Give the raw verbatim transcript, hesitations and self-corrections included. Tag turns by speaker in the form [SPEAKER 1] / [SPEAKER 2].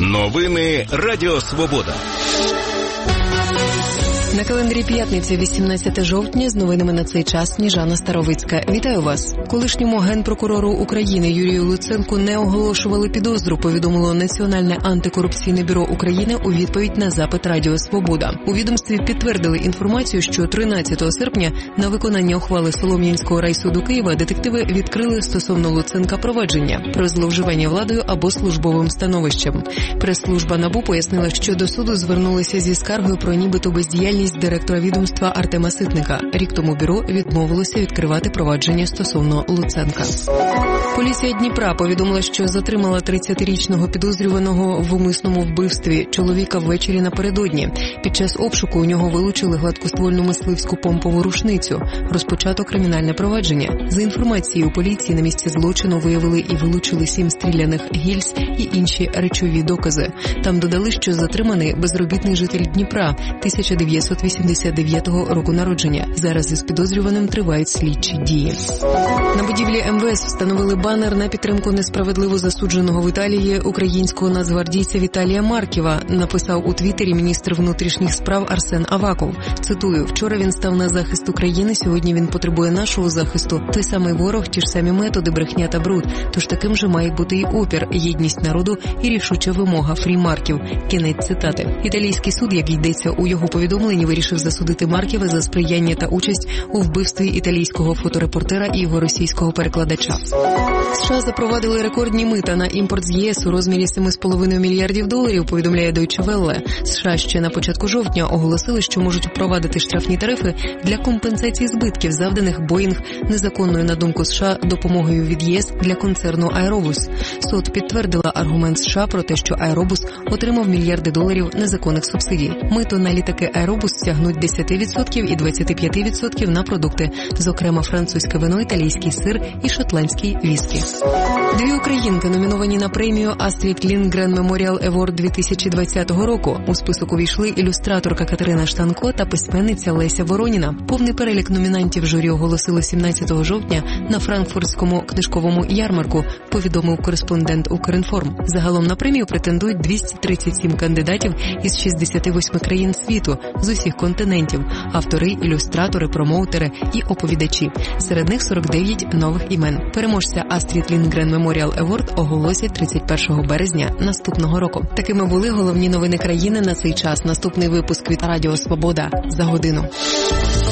[SPEAKER 1] Новини Радіо Свобода.
[SPEAKER 2] На календарі п'ятниця, вісімнадцяте жовтня, з новинами на цей час Сніжана Старовицька. Вітаю вас. Колишньому генпрокурору України Юрію Луценку не оголошували підозру, повідомило Національне антикорупційне бюро України у відповідь на запит Радіо Свобода. У відомстві підтвердили інформацію, що тринадцятого серпня на виконання ухвали Солом'янського райсуду Києва детективи відкрили стосовно Луценка провадження про зловживання владою або службовим становищем. Прес-служба НАБУ пояснила, що до суду звернулися зі скаргою про нібито бездіяльність директора відомства Артема Ситника. Рік тому бюро відмовилося відкривати провадження стосовно Луценка. Поліція Дніпра повідомила, що затримала тридцятирічного підозрюваного в умисному вбивстві чоловіка ввечері напередодні. Під час обшуку у нього вилучили гладкоствольну мисливську помпову рушницю. Розпочато кримінальне провадження. За інформацією поліції, на місці злочину виявили і вилучили сім стріляних гільз і інші речові докази. Там додали, що затриманий безробітний житель Дніпра, тисяча дев'ятсот вісімдесят дев'ятого року народження. Зараз із підозрюваним тривають слідчі дії. На будівлі ем ве ес встановили банер на підтримку несправедливо засудженого в Італії українського нацгвардійця Віталія Марківа, написав у Твіттері міністр внутрішніх справ Арсен Аваков. Цитую: «Вчора він став на захист України, сьогодні він потребує нашого захисту. Той самий ворог, ті ж самі методи, брехня та бруд. Тож таким же має бути і опір, єдність народу і рішуча вимога Фрі Марків». Кінець цитати. Італійський суд, як йдеться у його повідомленні, вирішив засудити Марківа за сприяння та участь у вбивстві італійського фоторепортера і його російського перекладача. США запровадили рекордні мита на імпорт з ЄС у розмірі сім з половиною мільярдів доларів, повідомляє Deutsche Welle. США ще на початку жовтня оголосили, що можуть впровадити штрафні тарифи для компенсації збитків, завданих Боїнг незаконною, на думку США, допомогою від ЄС для концерну Аеробус. Суд підтвердила аргумент США про те, що Аеробус отримав мільярди доларів незаконних субсидій. Мито на літаки Аеробус стягнуть десять відсотків і двадцять п'ять відсотків на продукти, зокрема французьке вино, італійський сир і шотландський віскі. Дві українки номіновані на премію Астрід Лінгрен Меморіал Еворд дві тисячі двадцятого року. У список увійшли ілюстраторка Катерина Штанко та письменниця Леся Вороніна. Повний перелік номінантів журі оголосило сімнадцятого жовтня на Франкфуртському книжковому ярмарку, повідомив кореспондент Укрінформ. Загалом на премію претендують двісті тридцять сім кандидатів із шістдесят вісім країн світу, з усіх континентів – автори, ілюстратори, промоутери і оповідачі. Серед них сорок дев'ять нових імен. Переможця Астрід Лінгрен Меморіал Еворд оголосять тридцять першого березня наступного року. Такими були головні новини країни на цей час. Наступний випуск від Радіо Свобода за годину.